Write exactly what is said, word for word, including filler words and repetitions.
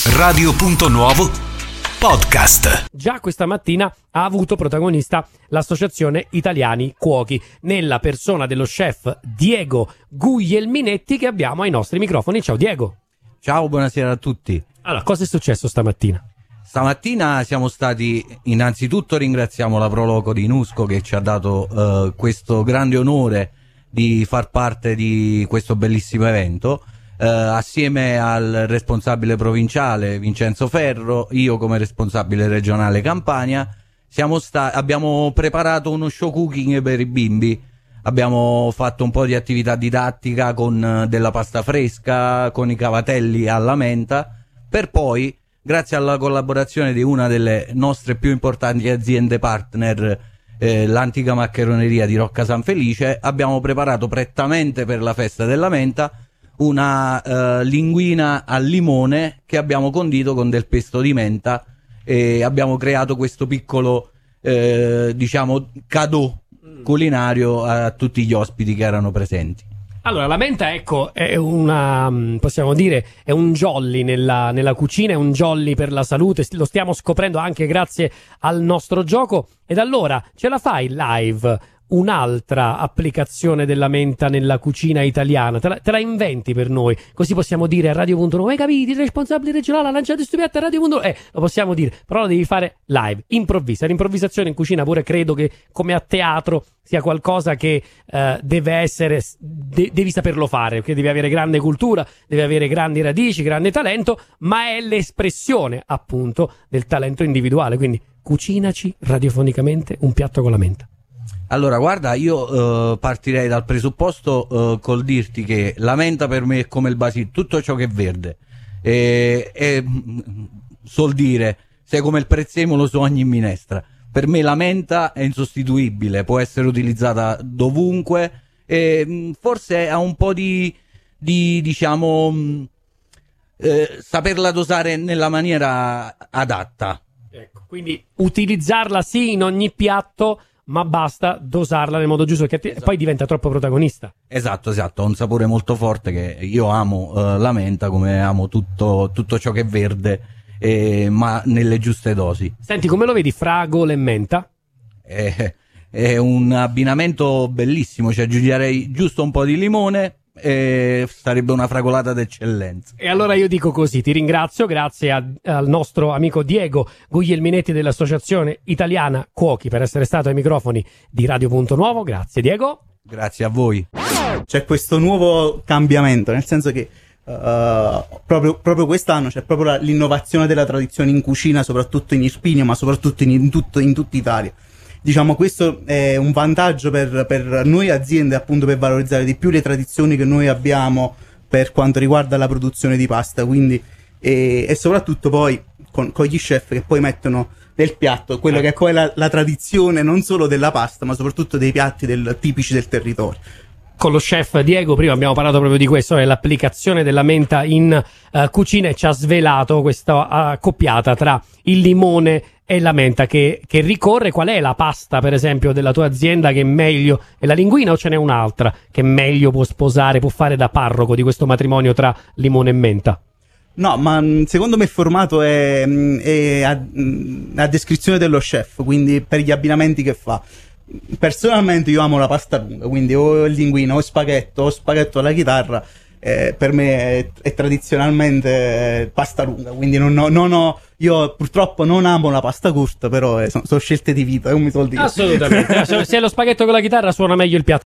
Radio Punto Nuovo Podcast. Già questa mattina ha avuto protagonista l'Associazione Italiani Cuochi, nella persona dello chef Diego Guglielminetti, che abbiamo ai nostri microfoni. Ciao Diego. Ciao, buonasera a tutti. Allora, cosa è successo stamattina? Stamattina siamo stati, innanzitutto ringraziamo la Proloco di Nusco che ci ha dato uh, questo grande onore di far parte di questo bellissimo evento. Uh, assieme al responsabile provinciale Vincenzo Ferro, io come responsabile regionale Campania, siamo sta- abbiamo preparato uno show cooking per i bimbi. Abbiamo fatto un po' di attività didattica con uh, della pasta fresca, con i cavatelli alla menta, per poi, grazie alla collaborazione di una delle nostre più importanti aziende partner, eh, l'antica maccheroneria di Rocca San Felice, abbiamo preparato prettamente per la festa della menta una uh, linguina al limone che abbiamo condito con del pesto di menta, e abbiamo creato questo piccolo eh, diciamo cadeau culinario a tutti gli ospiti che erano presenti. Allora, la menta, ecco, è una, possiamo dire, è un jolly nella, nella cucina, è un jolly per la salute, lo stiamo scoprendo anche grazie al nostro gioco. Ed allora, ce la fai live un'altra applicazione della menta nella cucina italiana? Te la, te la inventi per noi, così possiamo dire a Radio Punto Nuovo: hai capito, il responsabile regionale ha lanciato questo piatto a Radio Punto Nuovo. Eh, lo possiamo dire, però lo devi fare live, improvvisa. L'improvvisazione in cucina pure credo che, come a teatro, sia qualcosa che eh, deve essere, de- devi saperlo fare, perché devi avere grande cultura, devi avere grandi radici, grande talento, ma è l'espressione appunto del talento individuale. Quindi cucinaci radiofonicamente un piatto con la menta. Allora, guarda, io uh, partirei dal presupposto uh, col dirti che la menta per me è come il basilico, tutto ciò che è verde. E, e suol dire, sei come il prezzemolo su ogni minestra. Per me la menta è insostituibile, può essere utilizzata dovunque, e forse ha un po' di, di diciamo, eh, saperla dosare nella maniera adatta. Ecco, quindi utilizzarla sì in ogni piatto, ma basta dosarla nel modo giusto, perché esatto. Poi diventa troppo protagonista. Esatto, esatto, ha un sapore molto forte, che io amo uh, la menta come amo tutto, tutto ciò che è verde, eh, ma nelle giuste dosi. Senti, come lo vedi fragole e menta? È, è un abbinamento bellissimo, ci aggiungerei giusto un po' di limone e sarebbe una fragolata d'eccellenza. E allora io dico così, ti ringrazio, grazie a, al nostro amico Diego Guglielminetti dell'Associazione Italiana Cuochi per essere stato ai microfoni di Radio Punto Nuovo. Grazie Diego. Grazie a voi. C'è questo nuovo cambiamento, nel senso che uh, proprio, proprio quest'anno c'è proprio la, l'innovazione della tradizione in cucina, soprattutto in Irpinia, ma soprattutto in, in, tutto, in tutta Italia. Diciamo, questo è un vantaggio per, per noi aziende, appunto, per valorizzare di più le tradizioni che noi abbiamo per quanto riguarda la produzione di pasta, quindi e, e soprattutto poi con, con gli chef che poi mettono nel piatto quello ecco. che è poi la, la tradizione non solo della pasta, ma soprattutto dei piatti del, tipici del territorio. Con lo chef Diego prima abbiamo parlato proprio di questo, è l'applicazione della menta in uh, cucina, e ci ha svelato questa accoppiata tra il limone e la menta che, che ricorre. Qual è la pasta, per esempio, della tua azienda che è meglio? È la linguina o ce n'è un'altra che meglio può sposare, può fare da parroco di questo matrimonio tra limone e menta? No, ma secondo me il formato è, è a, a descrizione dello chef, quindi per gli abbinamenti che fa. Personalmente io amo la pasta lunga, quindi o linguina o spaghetto o spaghetto alla chitarra, eh, per me è, è tradizionalmente pasta lunga, quindi non ho, non ho, io purtroppo non amo la pasta corta, però eh, sono, sono scelte di vita, come mi vuol dire. Assolutamente. Se è lo spaghetto con la chitarra suona meglio il piatto.